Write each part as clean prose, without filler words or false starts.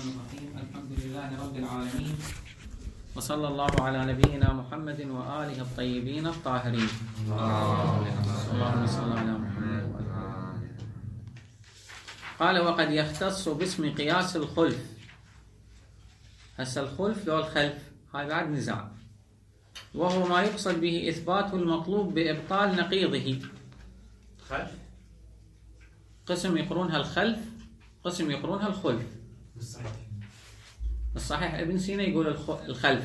الرحيم. الحمد لله رب العالمين، وصلى الله على نبينا محمد وآله الطيبين الطاهرين. اللهم صل على محمد وآله. قال وقد يختص باسم قياس الخلف. هسه الخلف لو الخلف هاي بعد نزاع، وهو ما يقصد به إثبات المطلوب بإبطال نقيضه. خلف قسم يقرونها الخلف، قسم يقرونها الخلف. الصحيح ابن سينا يقول الخلف.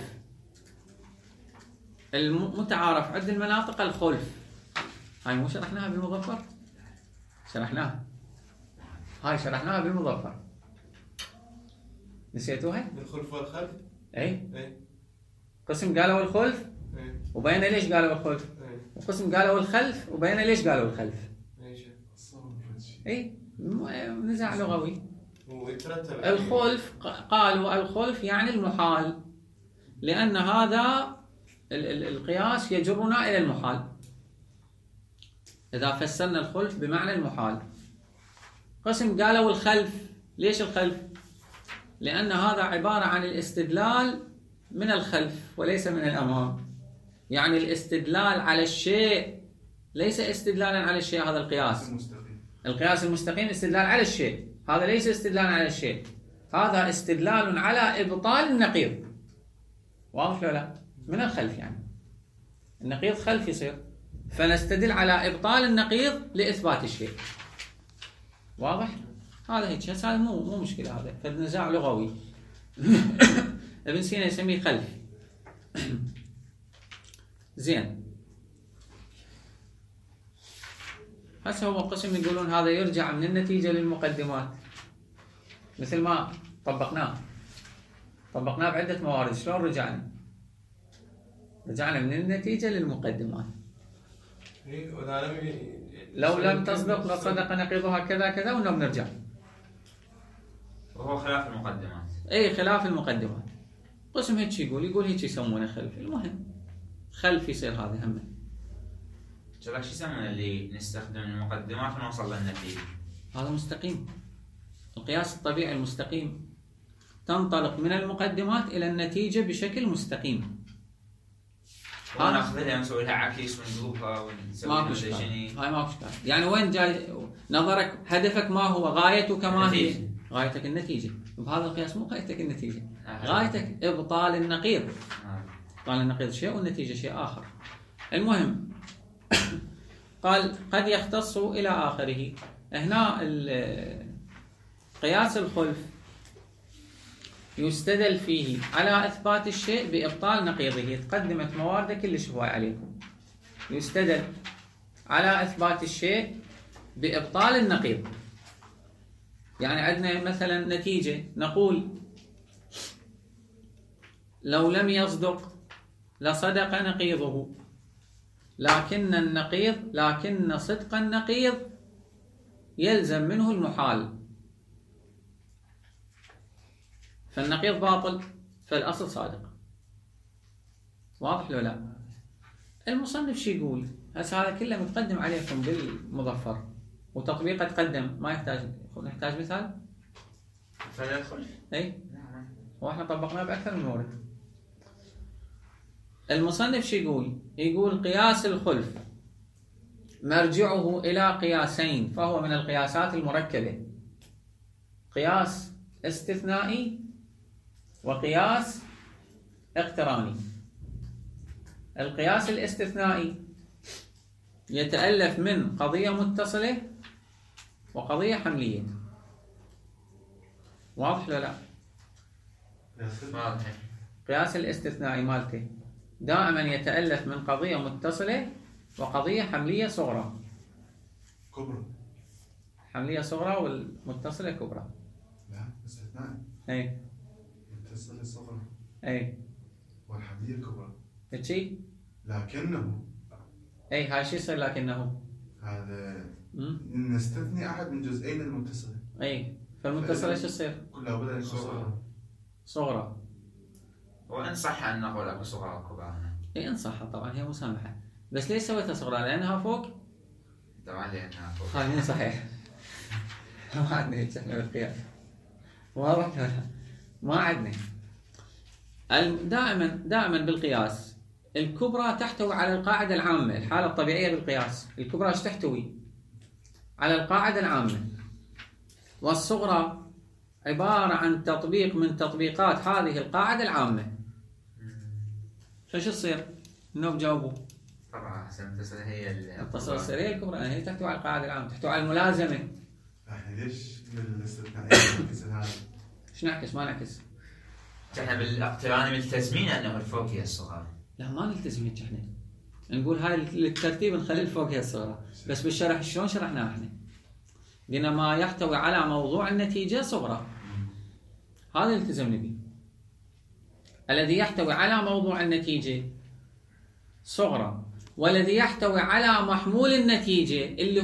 المتعارف عند المناطق الخلف. هاي مو شرحناها بالمظفر؟ شرحناها. هاي شرحناها بالمظفر. نسيتوها؟ الخلف والخلف؟ اي قسم قالوا الخلف وبين ليش قالوا الخلف، وقسم قالوا الخلف وبين ليش قالوا الخلف. اي نزاع لغوي. الخلف قالوا الخلف يعني المحال، لأن هذا القياس يجرنا إلى المحال. إذا فسرنا الخلف بمعنى المحال. قسم قالوا الخلف. ليش الخلف؟ لأن هذا عبارة عن الاستدلال من الخلف وليس من الأمام. يعني الاستدلال على الشيء ليس استدلالا على الشيء. هذا القياس القياس المستقيم استدلال على الشيء، هذا ليس استدلال على الشيء، هذا استدلال على إبطال النقيض. واضح ولا لا؟ من الخلف يعني النقيض خلف يصير، فنستدل على إبطال النقيض لإثبات الشيء. واضح؟ هذا هيك. هذا مو مشكلة، هذا فالنزاع لغوي. ابن سينا يسميه خلف. زين. هسه هو قسم يقولون هذا يرجع من النتيجة للمقدمات، مثل ما طبقناه بعدة موارد. شلون رجعنا؟ رجعنا من النتيجة للمقدمات. لو لم تصدق لصدق نقيضها كذا كذا، ونوم نرجع. وهو خلاف المقدمات. اي خلاف المقدمات. قسم هيك يقول هيك يسمونه خلف. المهم خلف يصير هذا همه. شباب شو يسمونه اللي نستخدم المقدمات ونوصل للنتيجة؟ هذا مستقيم. القياس الطبيعي المستقيم تنطلق من المقدمات إلى النتيجة بشكل مستقيم. ناخذها نسوي لها عكس ونقلبها ونسوي هاي ما في اشكال. يعني وين جاي نظرك؟ هدفك ما هو؟ غايتك ما هي؟ غايتك النتيجة. بهذا القياس مو غايتك النتيجة، غايتك إبطال النقيض. إبطال النقيض شيء والنتيجة شيء آخر. المهم قال قد يختص إلى آخره. هنا قياس الخلف يستدل فيه على إثبات الشيء بإبطال نقيضه. تقدمت موارد كلش هواي عليكم. يستدل على إثبات الشيء بإبطال النقيض. يعني عندنا مثلا نتيجة نقول لو لم يصدق لصدق نقيضه، لكن صدق النقيض يلزم منه المحال، فالنقيض باطل فالأصل صادق. واضح لو لا؟ المصنف شو يقول؟ هسه هذا كله متقدم عليكم بالمظفر، وتطبيقه تقدم، ما نحتاج مثال؟ فيدخل؟ اي واحنا طبقناه بأكثر من مورد. المصنف شو يقول؟ يقول قياس الخلف مرجعه إلى قياسين، فهو من القياسات المركبة: قياس استثنائي وقياس اقتراني. القياس الاستثنائي يتألف من قضية متصلة وقضية حملية. واضح ولا لا؟ قياس الاستثنائي مالته دائما يتألف من قضية متصلة وقضية حملية صغرى كبرى. حملية صغرى والمتصلة كبرى. لا استثنائي. اي متصلة صغرى. اي والحملية كبرى. هيك؟ لكنه اي هاي شو يصير لكنه؟ هذا نستثني أحد من جزئين المتصلة. اي فالمتصلة شو يصير؟ كلها بدأ صغرى. وإن صح أن نقول صغرى وكبرى. اي إن صح طبعا، هي مسامحة. بس ليش سويتها صغرى؟ لأنها فوق؟ طبعا لأنها فوق. هاي مو صحيح. ما عندنا هيك احنا بالقياس. واضح ولا؟ ما عندنا. دائما بالقياس الكبرى تحتوي على القاعدة العامة. الحالة الطبيعية بالقياس الكبرى ايش تحتوي؟ على القاعدة العامة، والصغرى عبارة عن تطبيق من تطبيقات هذه القاعدة العامة. فش يصير؟ انه بجاوبوا طبعا احسن التصل هي التصل السرية الكبرى، هي تحتوي على القاعدة العامة، تحتوي على الملازمة. احنا ليش بالاستثنائية نعكس هذا؟ ايش نعكس؟ ما نعكس. احنا بالاقتران ملتزمين انه الفوق هي الصغرى. لا ما نلتزم هيك، احنا نقول هاي الترتيب نخلي الفوق هي الصغرى، بس بالشرح شلون شرحناه احنا؟ قلنا ما يحتوي على موضوع النتيجة صغرى، هذا التزمنا به. الذي يحتوي على موضوع النتيجة صغرى، والذي يحتوي على محمول النتيجة اللي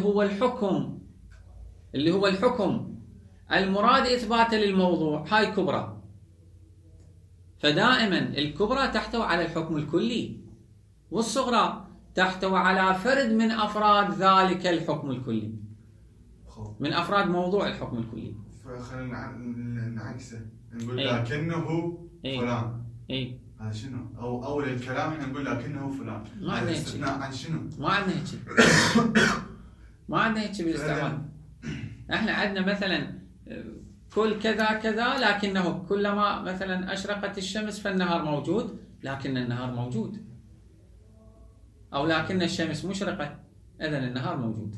هو الحكم المراد إثباته للموضوع، هاي كبرى. فدائما الكبرى تحتوي على الحكم الكلي، والصغرى تحتوي على فرد من أفراد ذلك الحكم الكلي، من أفراد موضوع الحكم الكلي. فخلينا نعكسه، نقول أي. لكنه فلان. اي هذا شنو؟ او اول الكلام احنا نقول لكنه فلان. ما عندنا استثناء عن شنو؟ ما عندنا هيك. ما عندنا هيك بالاستعمال. احنا عندنا مثلا كل كذا كذا، لكنه كلما مثلا اشرقت الشمس فالنهار موجود، لكن النهار موجود. او لكن الشمس مشرقة اذا النهار موجود.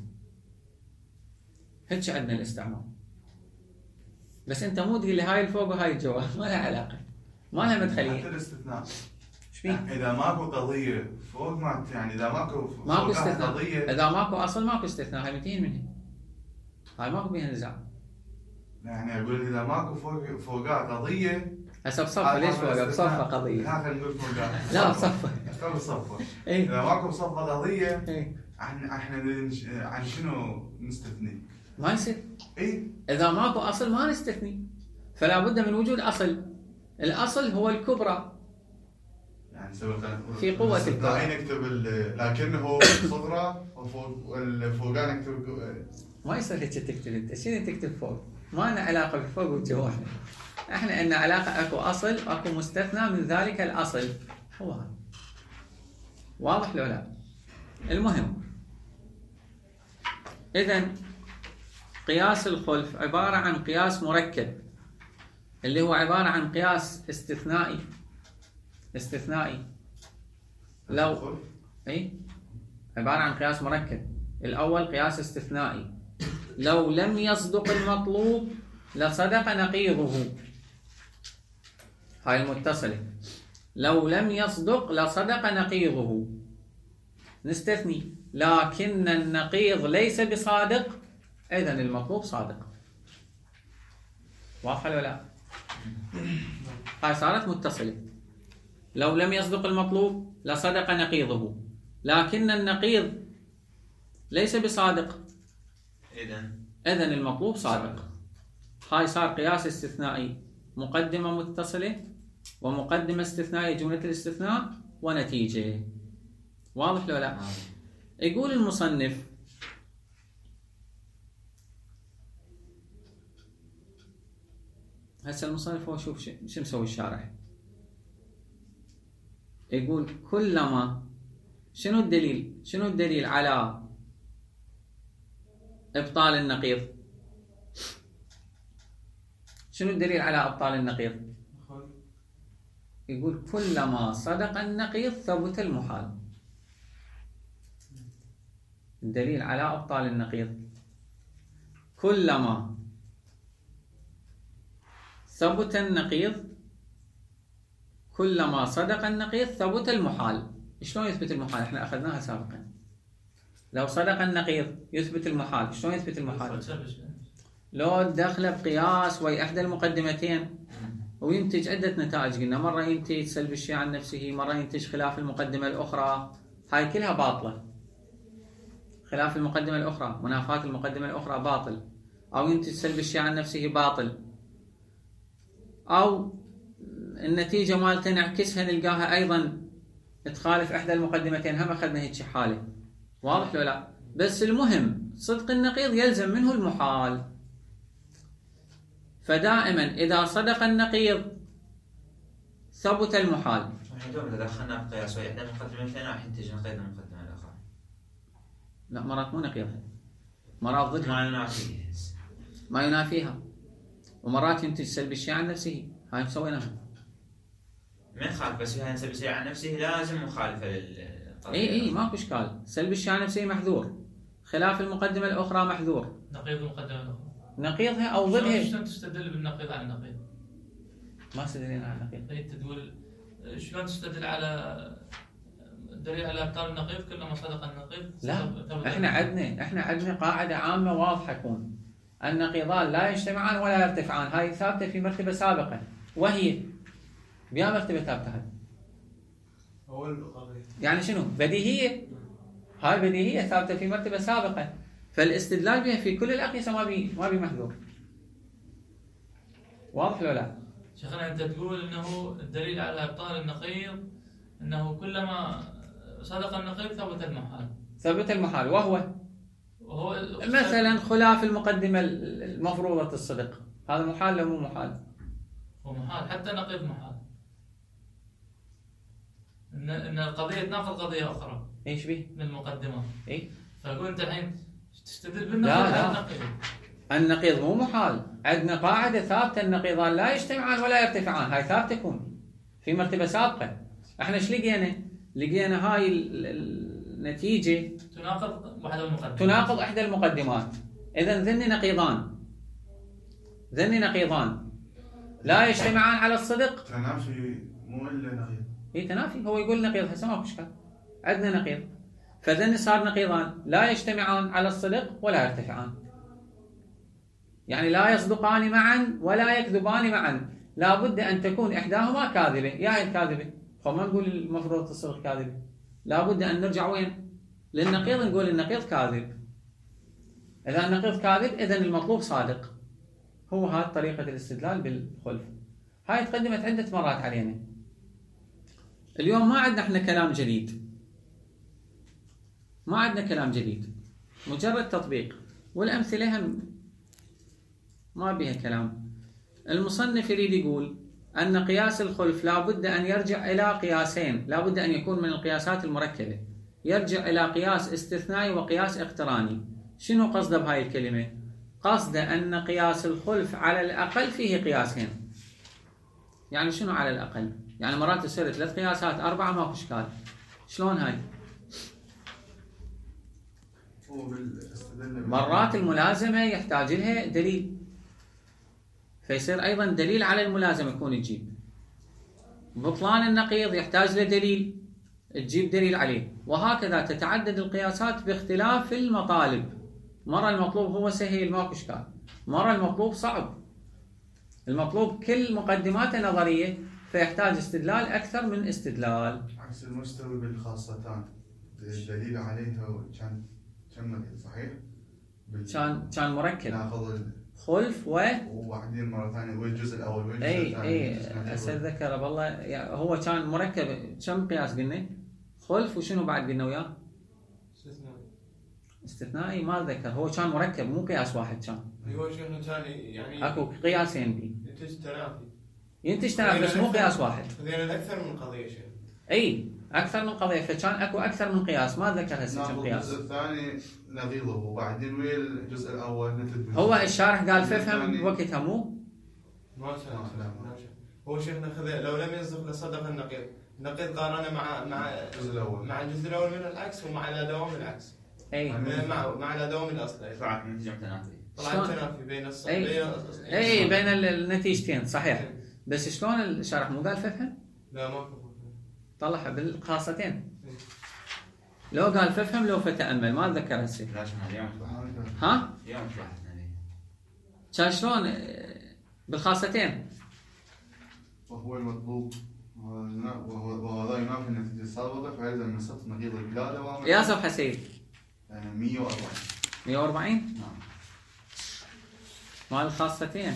هيك عندنا الاستعمال. بس انت مو تقول لي هاي الفوق وهاي الجوا، ما لها علاقة، ما لها مدخلية. حتى الاستثناء ايش فيه؟ اذا ماكو قضيه فوق ما يعني اذا ماكو استثناء قضيه، اذا ماكو اصل ماكو استثناء، هاي منتهين منها، هاي ماكو بيها نزاع. يعني اقول اذا ماكو فوقها قضيه هسه بصفة. ليش فوقها؟ بصفة قضية. لا خلينا نقول فوقها. لا بصفة. اختار بصفه. ايه اذا ماكو بصفه قضيه ايه احنا عن شنو نستثني؟ ما يصير. اي اذا ماكو اصل ما نستثني، فلا بد من وجود اصل. الاصل هو الكبرى يعني نسوي في قوة الكون. نكتب لكنه صغرى والفوقان نكتب. ما يصير هيك تكتب انت. شنو تكتب فوق؟ ما لنا علاقة بالفوق والجوا. احنا عندنا علاقة، اكو اصل واكو مستثنى من ذلك الاصل، هو هذا. واضح لو لا؟ المهم، اذا قياس الخلف عبارة عن قياس مركب، اللي هو عبارة عن قياس استثنائي. لو عبارة عن قياس مركب. الأول قياس استثنائي، لو لم يصدق المطلوب لصدق نقيضه. هاي المتصلة، لو لم يصدق لصدق نقيضه. نستثني لكن النقيض ليس بصادق، إذن المطلوب صادق. واضح ولا لا؟ هاي صارت متصلة. لو لم يصدق المطلوب لصدق نقيضه، لكن النقيض ليس بصادق، إذن المطلوب صادق. هاي صار قياس استثنائي، مقدمة متصلة ومقدمة استثنائية جملة الاستثناء ونتيجة. واضح لو لا؟ يقول المصنف هسه المصنف هو شوف شو مسوي الشارح. يقول كلما شنو الدليل على ابطال النقيض؟ شنو الدليل على ابطال النقيض؟ يقول كلما صدق النقيض ثبت المحال. الدليل على ابطال النقيض كلما ثبت النقيض، كلما صدق النقيض ثبت المحال. شلون يثبت المحال؟ احنا اخذناها سابقا. لو صدق النقيض يثبت المحال. شلون يثبت المحال؟ لو دخل بقياس ويا احدى المقدمتين وينتج عدة نتائج. قلنا مرة ينتج سلب الشيء عن نفسه، مرة ينتج خلاف المقدمة الأخرى، هاي كلها باطلة. خلاف المقدمة الأخرى، منافاة المقدمة الأخرى باطل. أو ينتج سلب الشيء عن نفسه باطل. أو النتيجة مالته نعكسها نلقاها أيضا تخالف إحدى المقدمتين، هم أخذنا هيك حالة. واضح لو لا؟ بس المهم صدق النقيض يلزم منه المحال. فدائما إذا صدق النقيض ثبت المحال. نحن دوم دخلنا بقياس واحدة مقدمتين راح ينتج نقيض المقدمة الأخرى. لا مرات مو نقيضها، مرات ضدها ما ينافيها. ما ينافيها، ومرات ينتج سلب الشيء عن نفسه. هاي مسويناها. من خالف بس فيها نسب الشيء عن نفسه لازم مخالفة للطريقة. اي ماكو اشكال. سلب الشيء عن نفسه محذور، خلاف المقدمة الأخرى محذور. نقيض المقدمة الأخرى نقيضها أو ضدها. شلون تستدل بالنقيض على النقيض؟ ما استدلين على النقيض. انت تقول شلون تستدل على دليل على ابطال النقيض كلما صدق النقيض؟ لا احنا عندنا قاعدة عامة واضحة تكون: النقيضان لا يجتمعان ولا يرتفعان. هاي ثابتة في مرتبة سابقة، وهي بيا مرتبة ثابتة. هاي يعني شنو؟ بديهية. هاي بديهية ثابتة في مرتبة سابقة، فالاستدلال بها في كل الأقيسة ما بي محذور. واضح ولا لا؟ شيخنا انت تقول انه الدليل على ابطال النقيض انه كلما صدق النقيض ثبت المحال. وهو مثلا خلاف المقدمة المفروضة الصدق، هذا محال لو مو محال؟ هو محال، حتى النقيض محال. ان القضية تناقض قضية اخرى. ايش بيه؟ من المقدمات. اي فاقول انت الحين تستدل بالنقيض على النقيض. النقيض مو محال. عندنا قاعدة ثابتة: النقيضان لا يجتمعان ولا يرتفعان. هاي ثابتة تكون في مرتبة سابقة. احنا ايش لقينا هاي النتيجة تناقض احدى المقدمات. اذا ذن نقيضان لا يجتمعان على الصدق. تنافي مو الا نقيض. اي تنافي. هو يقول نقيض، هسه ماكو اشكال. عندنا نقيض، فذن صار نقيضان لا يجتمعان على الصدق ولا يرتفعان. يعني لا يصدقان معا ولا يكذبان معا، لا بد أن تكون إحداهما كاذبة. يا هي الكاذبة، فما نقول المفروض الصدق كاذبة، لا بد أن نرجع وين؟ للنقيض، نقول النقيض كاذب. إذا النقيض كاذب إذن المطلوب صادق. هو هذه طريقة الاستدلال بالخلف. هاي تقدمت عدة مرات علينا. اليوم ما عندنا احنا كلام جديد، ما عندنا كلام جديد، مجرد تطبيق، والأمثلة هم ما بها كلام. المصنف يريد يقول أن قياس الخلف لا بد أن يرجع إلى قياسين، لا بد أن يكون من القياسات المركبة، يرجع إلى قياس استثنائي وقياس اقتراني. شنو قصده بهاي الكلمة؟ قصده أن قياس الخلف على الأقل فيه قياسين. يعني شنو على الأقل؟ يعني مرات تصير 3 قياسات 4 ماكو إشكال. شلون هاي؟ مرات الملازمة يحتاج لها دليل، فيصير أيضا دليل على الملازمة يكون تجيب. بطلان النقيض يحتاج له دليل، تجيب دليل عليه، وهكذا تتعدد القياسات باختلاف المطالب. مرة المطلوب هو سهل ماكو إشكال، مرة المطلوب صعب. المطلوب كل مقدماته نظرية، فيحتاج استدلال أكثر من استدلال. عكس المستوي بالخاصتان الدليل عليها كان نقيض صحيح؟ كان مركب. ناخذ خلف وبعدين مرة ثانية والجزء الأول والجزء الثاني. اي أتذكر والله. يعني هو كان مركب. كم قياس قلنا؟ خلف وشنو بعد قلنا وياه؟ استثنائي ما أتذكر. هو كان مركب مو قياس واحد كان. هو شنو ثاني يعني؟ أكو قياسين بي. ينتج تنافي بس مو قياس واحد. هذين أكثر من قضية شيء. اي أكثر من قضية، فكان أكو أكثر من قياس ما أتذكر هسه كم قياس. الجزء الثاني نقيضه وبعدين ويا الجزء الأول هو الشارح قال فهم وقتها مو؟ ما هو شيخنا خذ لو لم يصدق لصدق النقيض. النقيض قارنه مع الجزء الأول، مع الجزء الأول من العكس ومع دوام العكس. اي مع دوام الأصل. طلعت نتيجة تنافي. طلعت تنافي بين اي بين النتيجتين صحيح. بس شلون الشارح مو قال فهم؟ لا ماكو. طلعها بالخاصتين. لو قال فهم لو فتأمل ما أتذكر هسه. ها؟ يوم طلعت كان شلون بالخاصتين؟ وهو المطلوب وهذا ينافي النتيجة السابقة، فيلزم من سقط نقيض بلا دوام. يا صفحة سيد 140. 140؟ نعم. مال الخاصتين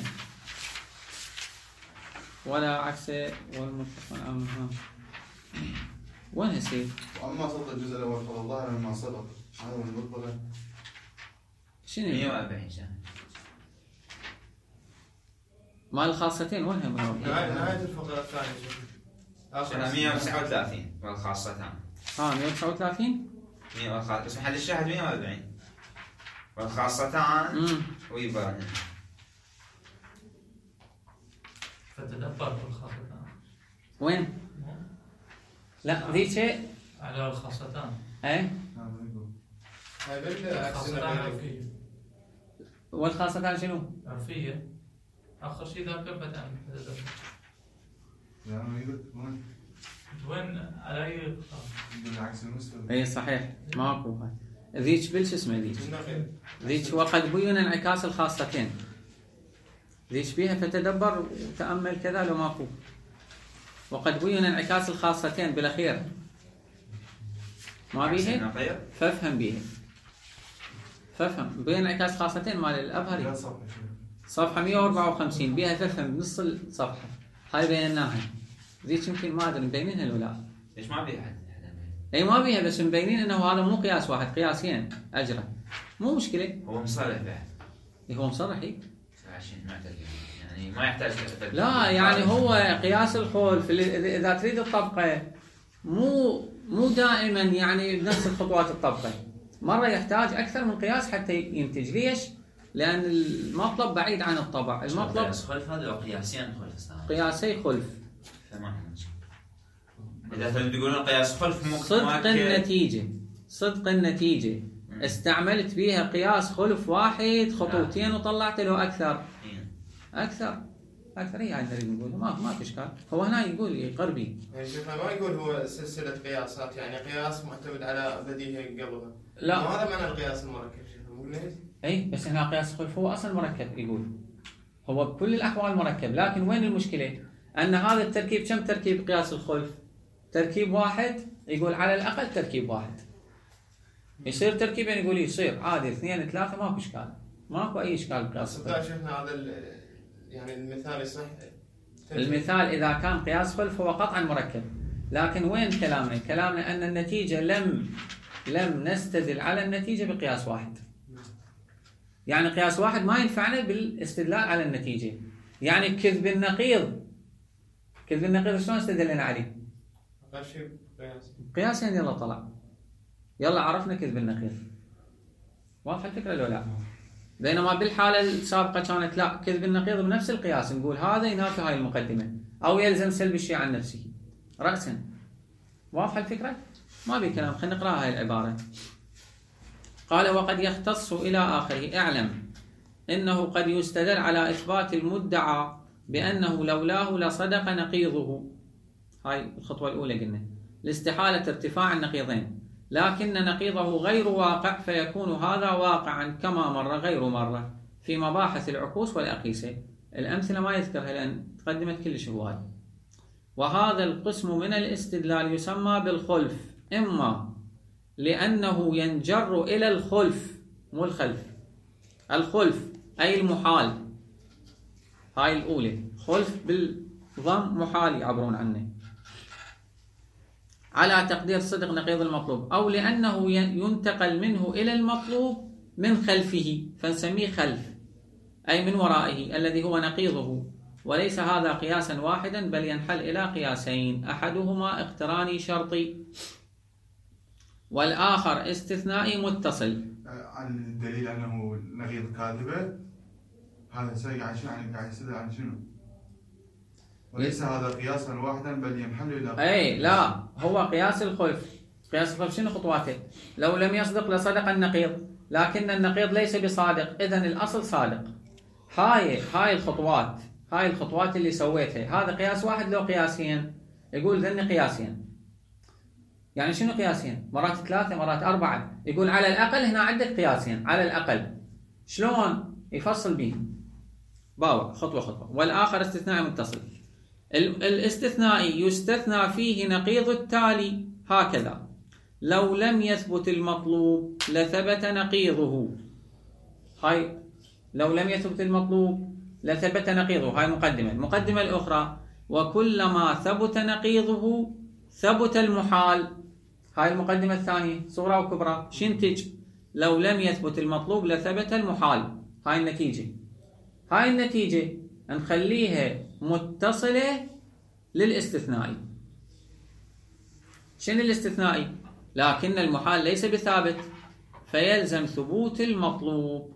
ولا عكسه والمتفق عنها. وين هسه؟ واما صدق الجزء الاول فالظاهر مما صدق هذا من المطلق. شنو 140 سنة. مال الخاصتين وينها نهاية الفقرة الثانية شنو 139 والخاصتان 139 100 بس محل الشاهد 140 والخاصتان ويبان فتدبر بالخاصتان وين؟ لا ذيك شيء على الخاصتان. اي هاي بالخاصتان عرفية. والخاصتان شنو؟ عرفية. آخر شيء ذاك بدأ فتدبر. وين على أي بالعكس المستوى. اي صحيح ماكو هاي. ذيك بالش اسمه ذيك وقد بين انعكاس الخاصتين. ذيك بيها فتدبر وتأمل كذا لو ماكو. وقد بين انعكاس الخاصتين بالاخير. ما بيها؟ فافهم بيها. فافهم بين انعكاس خاصتين مال الابهري. صفحة 154 بيها فافهم بنص الصفحة. هاي بيناها. ذيك يمكن ما ادري مبينينها ولا لا. ليش ما بيها حد؟ اي ما بيها بس مبينين انه هذا مو قياس واحد قياسين اجره. مو مشكله. هو مصرح بعد. هو مصرح هيك. عشان يعني ما يحتاج لا يعني هو قياس الخلف اذا تريد الطبقه مو دائما يعني بنفس الخطوات الطبقه. مره يحتاج اكثر من قياس حتى ينتج. ليش؟ لان المطلب بعيد عن الطبع. المطلب قياس خلف هذا وقياسين خلف. قياسي خلف. تمام. إذا تقولون قياس خلف صدق النتيجة استعملت بيها قياس خلف واحد خطوتين وطلعت له أكثر هي عندنا نريد نقول ما في إشكال. هو هنا يقول يقربي يعني شيخنا ما يقول هو سلسلة قياسات يعني قياس معتمد على بديهة قبلها. لا هذا معنى القياس المركب شيخنا مو ليش؟ أي بس هنا قياس خلف هو أصلا مركب. يقول هو بكل الأحوال مركب. لكن وين المشكلة؟ أن هذا التركيب كم تركيب قياس الخلف؟ تركيب واحد. يقول على الأقل تركيب واحد. يصير تركيبين يقول يصير عادي 2 3 ماكو إشكال. ماكو أي إشكال بقياس الخلف. شفنا هذا يعني المثال يصح. المثال إذا كان قياس خلف هو قطعا مركب. لكن وين كلامنا أن النتيجة لم نستدل على النتيجة بقياس واحد. يعني قياس واحد ما ينفعنا بالاستدلال على النتيجة. يعني كذب النقيض شلون استدلنا عليه؟ قياسين يلا طلع. يلا عرفنا كذب النقيض. واضحة الفكرة لو لا؟ بينما بالحالة السابقة كانت لا كذب النقيض بنفس القياس نقول هذا ينافي هاي المقدمة أو يلزم سلب الشيء عن نفسه رأسا. واضحة الفكرة؟ ما بي كلام. خلينا نقرأ هاي العبارة. قال وقد يختص إلى آخره. اعلم إنه قد يستدل على إثبات المدعى بأنه لولاه لصدق نقيضه. هاي الخطوة الأولى قلنا لاستحالة ارتفاع النقيضين. لكن نقيضه غير واقع فيكون هذا واقعا كما مر غير مرة في مباحث العكوس والأقيسة. الأمثلة ما يذكرها لأن تقدمت كلش هواي. وهذا القسم من الاستدلال يسمى بالخلف. إما لأنه ينجر إلى الخلف مو الخلف. الخلف أي المحال. هاي الأولى خلف بالضم محال يعبرون عنه على تقدير صدق نقيض المطلوب. أو لأنه ينتقل منه إلى المطلوب من خلفه فنسميه خلف أي من ورائه الذي هو نقيضه. وليس هذا قياسا واحدا بل ينحل إلى قياسين أحدهما اقتراني شرطي والآخر استثنائي متصل. عن الدليل أنه نقيض كاذبة هذا سيء عن شنو؟ قاعد يستدل عن شنو؟ وليس هذا قياسا واحدا بل ينحل إلى أي لا هو قياس الخلف. قياس الخلف شنو خطواته؟ لو لم يصدق لصدق النقيض لكن النقيض ليس بصادق إذن الأصل صادق. هاي الخطوات اللي سويتها هذا قياس واحد لو قياسين. يقول ذني قياسين. يعني شنو قياسين؟ مرات 3 مرات 4. يقول على الأقل هنا عندك قياسين على الأقل. شلون يفصل به؟ باوع خطوة. والآخر استثناء متصل. الاستثنائي يستثنى فيه نقيض التالي هكذا. لو لم يثبت المطلوب لثبت نقيضه. هاي لو لم يثبت المطلوب لثبت نقيضه. هاي مقدمة. المقدمة الأخرى وكلما ثبت نقيضه ثبت المحال. هاي المقدمة الثانية صغرى وكبرى. شنتج لو لم يثبت المطلوب لثبت المحال. هاي النتيجة نخليها متصلة للاستثنائي. شنو الاستثنائي؟ لكن المحال ليس بثابت فيلزم ثبوت المطلوب.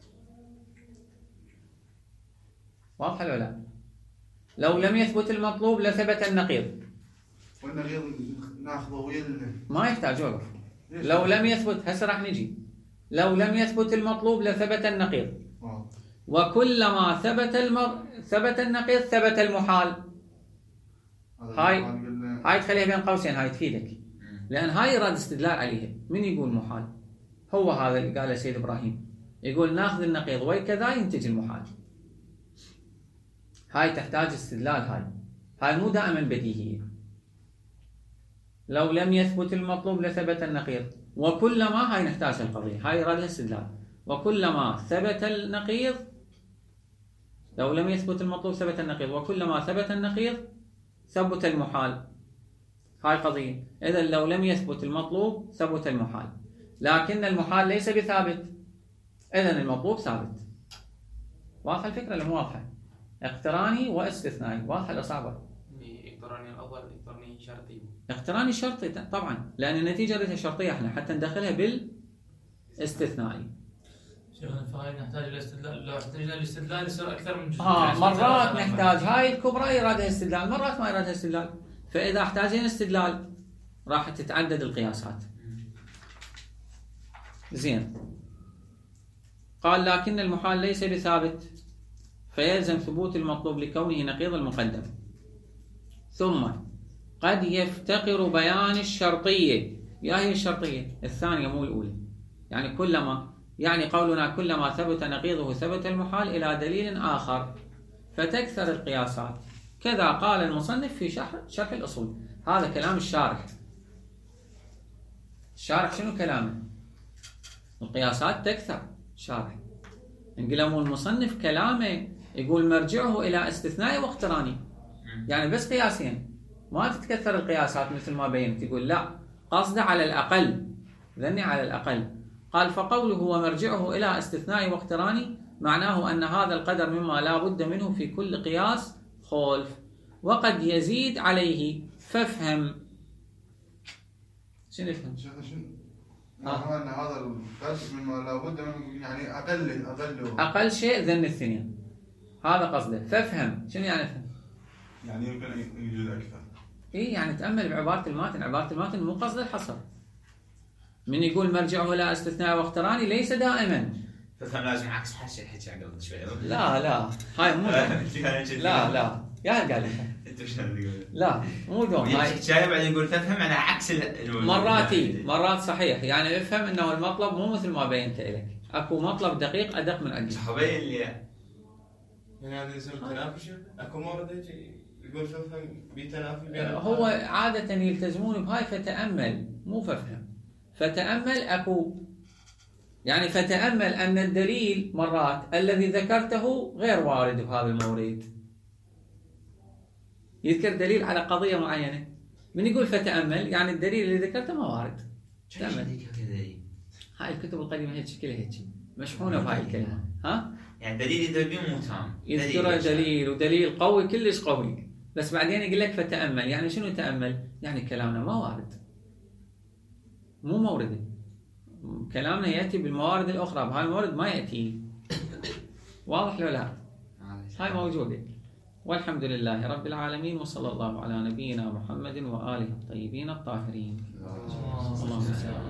واضح ولا لا؟ لو لم يثبت المطلوب لثبت النقيض. والنقيض ناخذه ويا ما يحتاج وقف. لو لم يثبت، هسه راح نجي، لو لم يثبت المطلوب لثبت النقيض. وكلما ثبت النقيض ثبت المحال. هاي تخليها بين قوسين، هاي تفيدك، لأن هاي يراد استدلال عليها. من يقول محال؟ هو هذا اللي قاله سيد إبراهيم، يقول ناخذ النقيض وكذا ينتج المحال. هاي تحتاج استدلال، هاي مو دائما بديهية. لو لم يثبت المطلوب لثبت النقيض، وكلما، هاي نحتاج القضية، هاي يراد لها استدلال. وكلما ثبت النقيض، لو لم يثبت المطلوب ثبت النقيض، وكلما ثبت النقيض ثبت المحال. هاي قضية. إذا لو لم يثبت المطلوب ثبت المحال، لكن المحال ليس بثابت، إذا المطلوب ثابت. واضحة الفكرة ولا مو واضحة؟ اقتراني واستثنائي. واضحة ولا صعبة؟ اقتراني الأول، اقتراني شرطي. اقتراني شرطي طبعا، لأن النتيجة لها شرطية احنا حتى ندخلها بالاستثنائي. شيخنا فهاي نحتاج الاستدلال، لو احتاجنا الاستدلال يصير أكثر من جزء. مرات نحتاج هاي الكبرى يرادها استدلال، مرات ما يرادها استدلال. فإذا احتاجين استدلال راح تتعدد القياسات. زين. قال لكن المحال ليس بثابت فيلزم ثبوت المطلوب لكونه نقيض المقدم. ثم قد يفتقر بيان الشرطية. يا هي الشرطية الثانية مو الأولى. يعني كلما، يعني قولنا كلما ثبت نقيضه ثبت المحال إلى دليل آخر فتكثر القياسات. كذا قال المصنف في شرح الأصول. هذا كلام الشارح. الشارح شنو كلامه؟ القياسات تكثر. الشارح انقلموا المصنف كلامه يقول مرجعه إلى استثناء واقتراني، يعني بس قياسين ما تتكثر القياسات مثل ما بينت. يقول لا، قصده على الأقل، ذني على الأقل. قال فقوله ومرجعه إلى استثناء واقتراني معناه أن هذا القدر مما لا بد منه في كل قياس خلف، وقد يزيد عليه. فافهم. شنو نفهم؟ أن هذا القدر مما لا بد منه، يعني أقل شيء ذن الثنين. هذا قصده. فافهم. شنو يعني فهم؟ يعني يمكن أن يوجد أكثر. إيه يعني تأمل بعبارة الماتن. عبارة الماتن مو قصد الحصر. من يقول مرجعه إلى استثناء واقتراني ليس دائما. فهم لازم عكس الحكي قبل شوي. لا هاي مو لا يا قال انت شلون تقول؟ لا مو دوم. هاي شايف بعدين يقول تفهم انا عكس مرات صحيح. يعني افهم انه المطلب مو مثل ما بينت لك، اكو مطلب دقيق ادق من عندي. صحابين اللي يعني هذا يصير تنافي. اكو مورد يقول فهم بتنافي بين هو عادة يلتزمون بهاي. فتأمل مو ففهم. فتأمل اكو، يعني فتأمل ان الدليل مرات الذي ذكرته غير وارد بهذا المورد. يذكر دليل على قضية معينة، من يقول فتأمل يعني الدليل اللي ذكرته ما وارد. تأمل. هاي الكتب القديمة هيك شكلها هيك مشحونة بهاي الكلمة. ها؟ يعني دليل يدل مو تام. يذكر دليل ودليل قوي كلش قوي، بس بعدين يقول لك فتأمل. يعني شنو تأمل؟ يعني كلامنا ما وارد، مو موردي. كلامنا يأتي بالموارد الأخرى، بهاي الموارد ما يأتي. واضح لو لا؟ هاي موجودة. والحمد لله رب العالمين، وصلى الله على نبينا محمد وآله الطيبين الطاهرين. اللهم صل على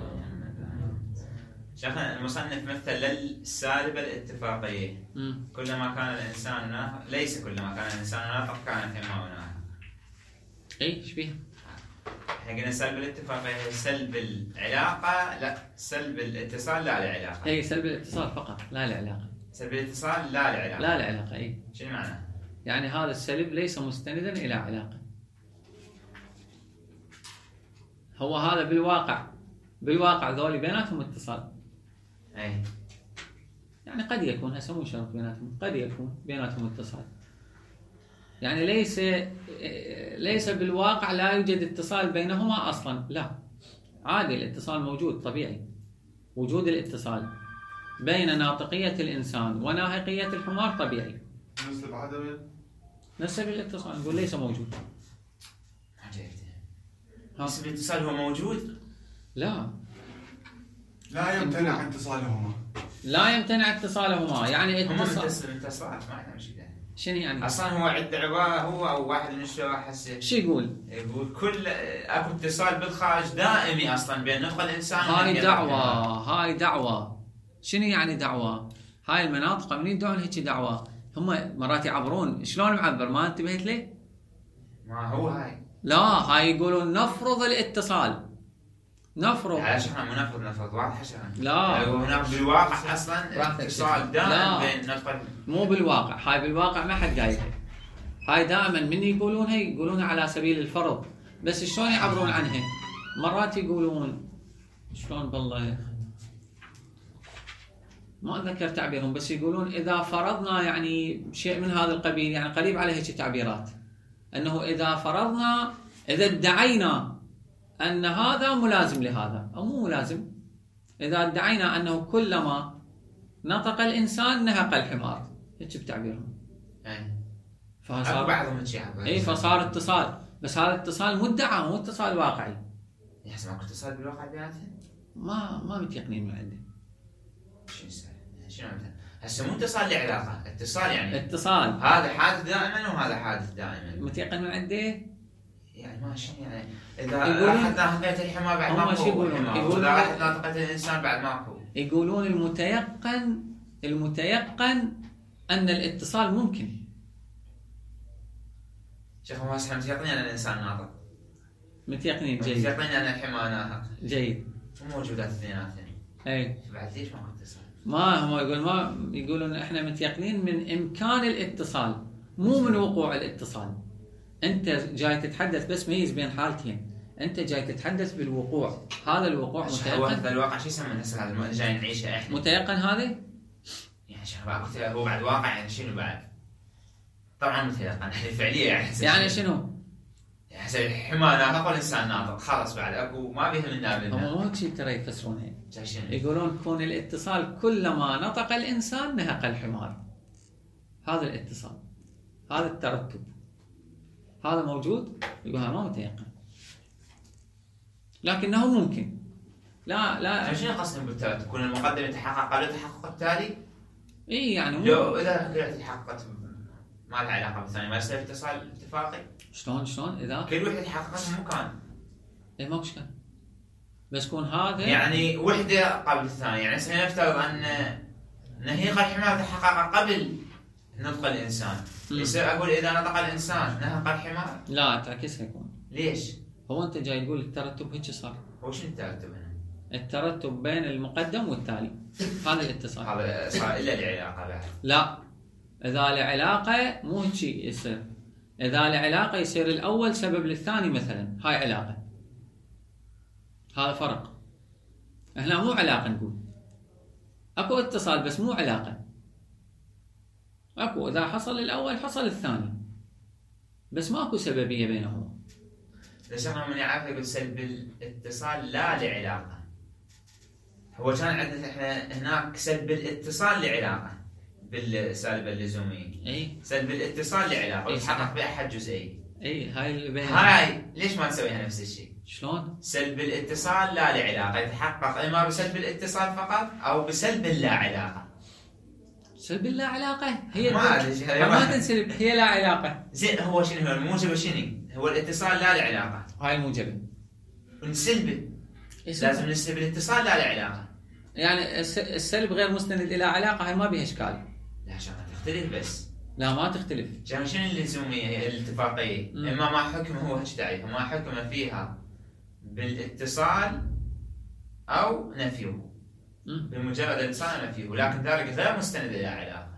شيخنا المصنف مثل للسالبة الاتفاقية. كلما كان الإنسان ليس كلما كان الإنسان ناطق كان فيما هناك. ايش فيها؟ احنا قلنا سلب الاتفاقية سلب العلاقة، لا سلب الاتصال لا العلاقة. اي سلب الاتصال فقط لا العلاقة. سلب الاتصال لا العلاقة. لا العلاقة. اي شنو معناه؟ يعني هذا السلب ليس مستندا إلى علاقة. هو هذا بالواقع ذولي بيناتهم اتصال. أي يعني قد يكون، هسه مو شرط بيناتهم، قد يكون بيناتهم اتصال. يعني ليس بالواقع لا يوجد اتصال بينهما أصلا، لا، عادي الاتصال موجود طبيعي. وجود الاتصال بين ناطقية الإنسان وناهقية الحمار طبيعي. نسلب عدم نسب الاتصال نقول ليس موجود. ما جايبته. نسب الاتصال هو موجود؟ لا يمتنع اتصالهما. لا يمتنع اتصالهما، يعني اتصالات ما عندنا مشكلة. شنو يعني؟ اصلا هو عنده عباره هو او واحد من الشباب حسه شو يقول؟ يقول كل اكو اتصال بالخارج دائمي اصلا بين نطق الانسان. هاي دعوه. شنو يعني دعوه؟ هاي المناطق منين يدعون هيك دعوه؟ هم مرات يعبرون. شلون معبر؟ ما انتبهت ليه؟ ما هو هاي لا هاي يقولون نفرض الاتصال. نفرض علاش احنا مو نفرض واضح شغله. لا هناك بالواقع اصلا اتصال دائم بين نطق. مو بالواقع، هاي بالواقع ما حد قايلها. هاي دائما من يقولونها يقولونها على سبيل الفرض، بس شلون يعبرون عنها؟ مرات يقولون شلون بالله ما اتذكر تعبيرهم، بس يقولون اذا فرضنا يعني شيء من هذا القبيل، يعني قريب على هيك تعبيرات، انه اذا فرضنا اذا ادعينا ان هذا ملازم لهذا او مو ملازم، اذا ادعينا انه كلما نطق الانسان نهق الحمار، هيك بتعبيرهم. فصار بعضهم فصار اتصال، بس هذا اتصال مدعى مو اتصال واقعي. يحسب ماكو اتصال بالواقع بيناتهم؟ ما متيقنين من عنده. شنو مثلا؟ هسه مو اتصال لعلاقه، اتصال يعني اتصال هذا حادث دائما وهذا حادث دائما. متيقن من عنده؟ يعني ماشي يعني اذا راحت ناطقه الحمار بعد ماكو. يقولون اذا راحت ناطقه الانسان بعد ماكو. يقولون المتيقن ان الاتصال ممكن. شيخ ما احنا متيقنين ان الانسان ناطق. متيقنين جيد. متيقنين ان الحمار ناطق. جيد. وموجودات اثنيناتهم. اي. بعد ليش ماكو اتصال؟ ما يقولون احنا متيقنين من امكان الاتصال مو من وقوع الاتصال. انت جاي تتحدث بس ميز بين حالتين، انت جاي تتحدث بالوقوع، هذا الوقوع متيقن. هذا الواقع شو يسمى هسه هذا جاي نعيشه احنا. متيقن هذا؟ يعني هو بعد واقع يعني شنو بعد؟ طبعا متيقن يعني فعليا يعني شنو؟ يعني الحمار ناطق والانسان ناطق خلاص بعد اكو ما بيهمنا منها. هم مو شيء ترى يفسرونها. يقولون كون الاتصال كلما نطق الانسان نهق الحمار. هذا الاتصال، هذا الترتب، هذا موجود. يقول هذا ما متيقن لكنه ممكن. لا شنو قصدهم بالترتب؟ تكون المقدمه تحقق قبل التحقق التالي؟ اي يعني لو اذا تحققت ما لها علاقه بالثاني ما يصير اتصال اتفاقي. شلون اذا كل وحده تحققت مكان. اي ماكو اشكال، بس كون هذا يعني وحده قبل الثانيه. يعني سنفترض ان نهيق الحمار تحقق قبل نطق الانسان. يصير اقول اذا نطق الانسان نهق الحمار؟ لا تعكسها يكون. ليش؟ هو انت جاي تقول الترتب هيك صار. هو شنو الترتب هنا؟ الترتب بين المقدم والتالي، هذا الاتصال. هذا صار الا العلاقه بعد. لا اذا العلاقه مو هيك يصير. اذا العلاقه يصير الاول سبب للثاني مثلا، هاي علاقه. هذا فرق. احنا مو علاقه نقول. اكو اتصال بس مو علاقه. اكو اذا حصل الاول حصل الثاني، بس ماكو سببيه بينهما. ليش احنا من يعرف يقول سلب الاتصال لا لعلاقه. هو كان عندنا احنا هناك سلب الاتصال لعلاقه بالسالبه اللزوميه. اي سلب الاتصال لعلاقه يتحقق باحد جزئي. اي هاي اللي بين. هاي ليش ما نسويها نفس الشيء؟ شلون؟ سلب الاتصال لا لعلاقه يتحقق اما بسلب الاتصال فقط او بسلب اللا علاقه. سلب اللا علاقه هي ما تنسلب، هي لا علاقه. زين هو شنو هو الموجب شنو؟ هو الاتصال لا لعلاقه. هاي الموجبه. ونسلبه. لازم نسلب الاتصال لا لعلاقه. يعني السلب غير مستند الى علاقه، هاي ما بها اشكال. لا عشان تختلف بس. لا ما تختلف. عشان شنو اللزوميه هي الاتفاقيه؟ اما ما حكم هو هيك داعي، ما حكم فيها بالاتصال او نفيه. بمجرد الاتصال نفيه، ولكن ذلك غير مستند الى علاقه.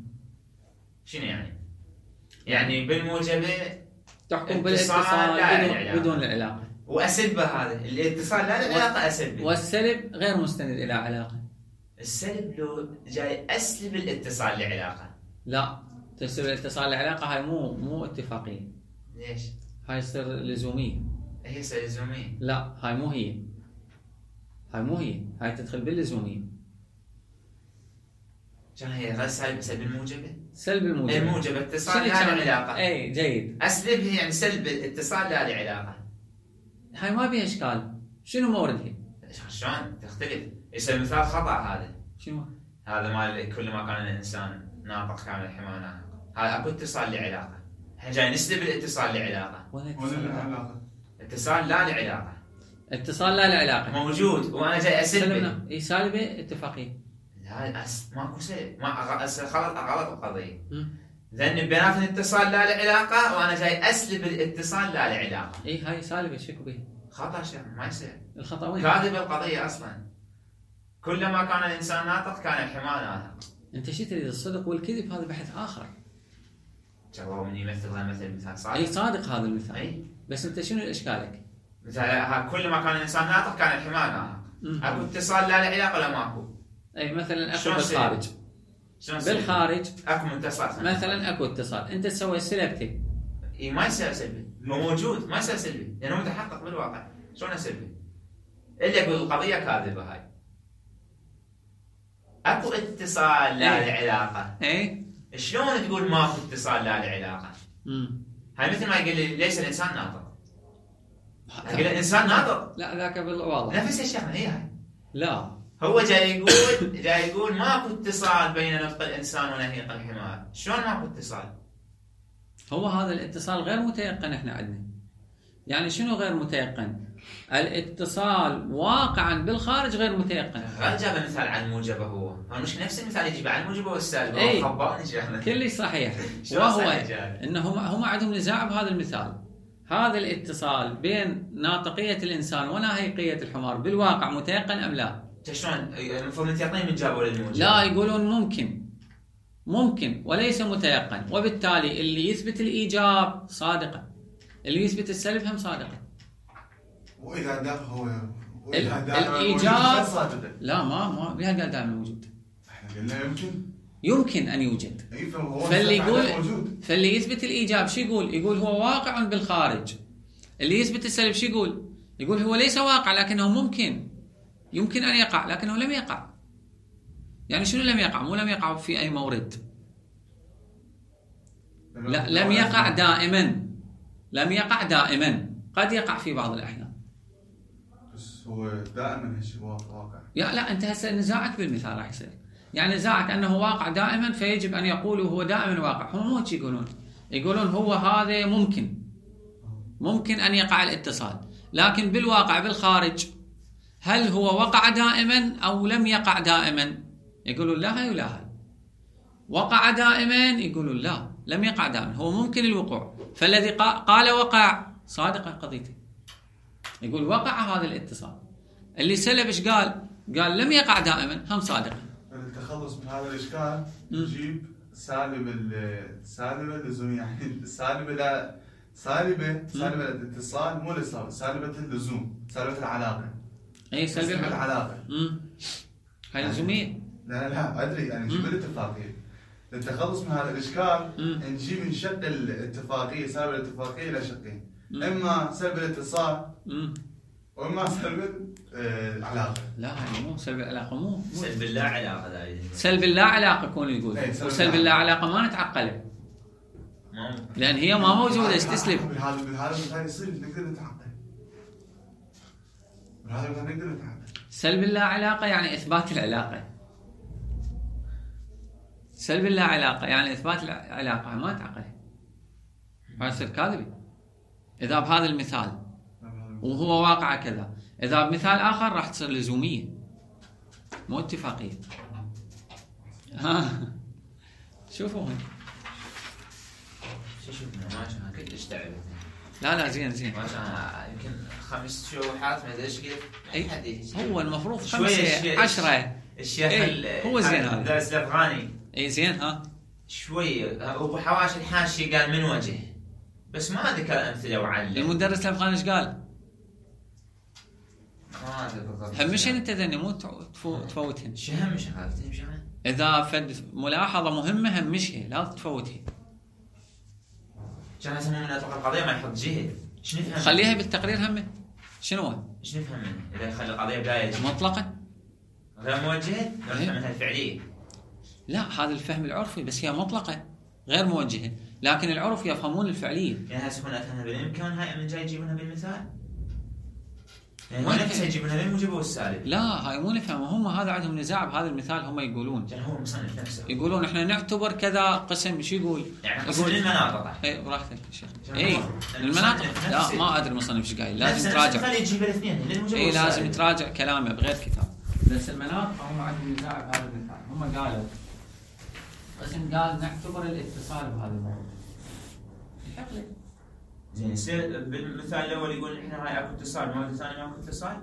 شنو يعني؟ يعني بالموجبه تحكم بالاتصال بدون العلاقه. واسلبه هذا الاتصال لا العلاقه اسلبه. والسلب غير مستند الى علاقه. السلب لو جاي اسلب الاتصال لعلاقه. لا تسلب الاتصال لعلاقه، هاي مو اتفاقيه. ليش؟ هاي تصير لزوميه. هي تصير لزوميه. لا هاي مو هي، هاي تدخل باللزوميه. كان هي غير سالب سلب الموجبة. سلب الموجبة. الموجبة اتصال لا علاقة. اي جيد. اسلبها يعني سلب الاتصال لا علاقة. هاي ما بيها اشكال. شنو موردها؟ شلون تختلف؟ يصير مثال خطأ هذا. شنو؟ هذا مال كل ما كان الانسان ناطق كان الحمار ناطق. هذا اكو اتصال لعلاقة. احنا جاي نسلب الاتصال لعلاقة. ولا اتصال لا لعلاقة. اتصال لا لعلاقة. موجود وانا جاي اسلبه. اي سالبة اتفاقية. لا ماكو سلب. ما غلط القضية. لأن بيناتنا اتصال لا لعلاقة وأنا جاي أسلب الاتصال لا لعلاقة. إي هاي سالبة شكو بيه؟ خطأ شيء ما يصير. الخطأ وين؟ كاذبة القضية أصلا. كلما كان الإنسان ناطق كان الحمار ناطق. أنت شو تريد الصدق والكذب؟ هذا بحث آخر. جواب من يمثل هذا مثل صادق. أي صادق هذا المثال. أي. بس أنت شنو إشكالك؟ مثلا كلما كان الإنسان ناطق كان الحمار ناطق. أكو اتصال لا لعلاقة ولا ماكو؟ أي مثلا أكو بالخارج. بالخارج اكو متصل مثلا اكو اتصال انت تسوي سلبته. اي ما يصير سلبي. هو موجود ما يصير سلبي لانه متحقق بالواقع. شلون سلبي؟ اللي يقول القضيه كاذبه هاي. اكو اتصال لا لعلاقه. اي شلون تقول ماكو اتصال لا لعلاقه؟ هاي مثل ما يقول لي ليس الانسان ناطق. يقول الانسان ناطق. لا ذاك بالواضح نفس الشيء هي هاي. لا هو جاي يقول ماكو اتصال بين نطق الانسان ونهيق الحمار. شلون ماكو اتصال؟ هو هذا الاتصال غير متيقن احنا عندنا. يعني شنو غير متيقن؟ الاتصال واقعا بالخارج غير متيقن. غير جاب مثال عن الموجبه هو مش نفس المثال يجيب عن الموجبه والسالبه. اي خباني كلش صحيح. وهو انه هم عندهم نزاع بهذا المثال. هذا الاتصال بين ناطقيه الانسان وناهيقيه الحمار بالواقع متيقن ام لا؟ شلون المفروض متيقنين من جابوا للموجب؟ لا يقولون ممكن وليس متيقن. وبالتالي اللي يثبت الايجاب صادقه، اللي يثبت السلب هم صادقه. واذا داخل هو الايجاب لا ما بها قال دائما موجود. احنا قلنا يمكن ان يوجد. فاللي يثبت الايجاب شو يقول هو واقع بالخارج. اللي يثبت السلب شو يقول هو ليس واقع لكنه يمكن ان يقع لكنه لم يقع. يعني شنو لم يقع؟ مو لم يقع في اي مورد. لا لم يقع دائما قد يقع في بعض الاحيان. بس هو دائما هالشيء واقع. لا انت هسه نزاعك بالمثال راح يصير. يعني نزاعك انه واقع دائما فيجب ان يقولوا هو دائما واقع. هم مو هيك يقولون هو هذا ممكن ان يقع الاتصال، لكن بالواقع بالخارج هل هو وقع دائما او لم يقع دائما؟ يقولون لا هاي ولا هاي. وقع دائما يقولون لا لم يقع دائما، هو ممكن الوقوع. فالذي قال وقع صادقه قضيته. يقول وقع هذا الاتصال. اللي سلب ايش قال لم يقع دائما هم صادقه. للتخلص من هذا الاشكال نجيب سالبه لزوم. يعني سالبه الاتصال مو سالبه اللزوم، سالبه العلاقه. اي سالبه العلاقه. هاي لزوميه. لا ادري يعني نجيب الاتفاقيه. للتخلص من هذا الاشكال نجيب نشق الاتفاقيه، سالبه الاتفاقيه الى شقين. اما سلب الاتصال واما سلب العلاقه. لا هاي مو سلب العلاقه. مو سلب اللا علاقه دايما. سلب اللا علاقه كون يقول. وسلب اللا علاقه ما نتعقله. لان هي ما موجوده. ايش تسلب؟ بهذا المثال يصير نقدر نتعقل. سلب اللا علاقه يعني اثبات العلاقه. سلب اللا علاقه يعني اثبات العلاقه ما نتعقله. هذا يصير كاذبي. اذا بهذا المثال وهو واقع كذا، اذا بمثال اخر راح تصير لزوميه مو اتفاقيه. شوفوا هنا. شوفنا ما شاء الله كلش تعب. لا زين ما شاء الله يمكن 5 شروحات ما ادري ايش كيف. هو المفروض 5 10. الشيخ هو زين هذا درس الافغاني. اي زين شوي ابو حواشي الحاشي قال من وجه بس ما ذكر امثله وعلم. المدرس الافغاني ايش قال؟ ما ادري بالضبط. همشين انت ذني مو تفوتهن. شو همش هذا؟ اذا فد ملاحظه مهمه همشها لا تفوتها. كان اسمه من اطلاق القضيه ما يحط جهه. ايش نفهم؟ خليها بالتقرير همه. شنو؟ ايش نفهم منه؟ اذا يخلي القضيه بدايه مطلقا غير موجهه نفهم منها الفعليه. لا هذا الفهم العرفي، بس هي مطلقة غير موجهة، لكن العرف يفهمون الفعلية. يعني هسه هنا أتانا بالإمكان هاي من جاي يجيبونها بالمثال، يعني ما نفسها يجيبونها بالموجب والسالب. لا هاي مو نفهم، هم هذا عندهم نزاع بهذا المثال. هم يقولون يعني هو المصنف نفسه يقولون احنا نعتبر كذا قسم. شو يقول؟ يعني قسم للمناطق. اي براحتك يا شيخ. اي المناطق لا ما ادري المصنف ايش قايل، لازم تراجع. يجيب الاثنين اي لازم تراجع كلامه بغير كتاب. بس المناطق هم عندهم نزاع بهذا المثال. هم قالوا قسم قال نعتبر الاتصال بهذا الموضوع. الحقل زين يصير بالمثال الاول يقول احنا هاي اكو اتصال، المواد الثاني ما اكو اتصال.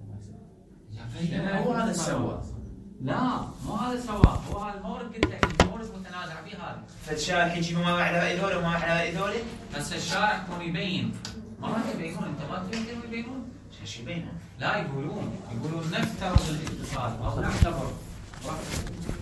هو هذا سوى. لا مو هذا سواء، هو هذا المورد قلت لك المورد متنازع به هذا. فالشارع يجيب ما بعد هذول وما بعد هذول. بس الشارع يكون يبين، ما يبينون. انت ما تقدر يبينون. ايش يبينون؟ لا يقولون نفترض الاتصال او نعتبر